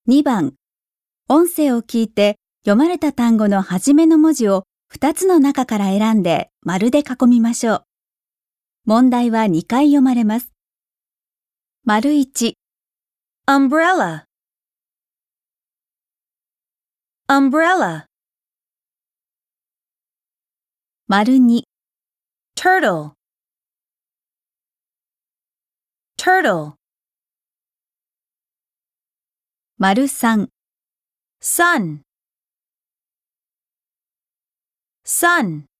2番、音声を聞いて読まれた単語の初めの文字を2つの中から選んで丸で囲みましょう。問題は2回読まれます。丸1、 umbrella, umbrella, 丸2、 turtle, turtle, 丸3、 sun, sun,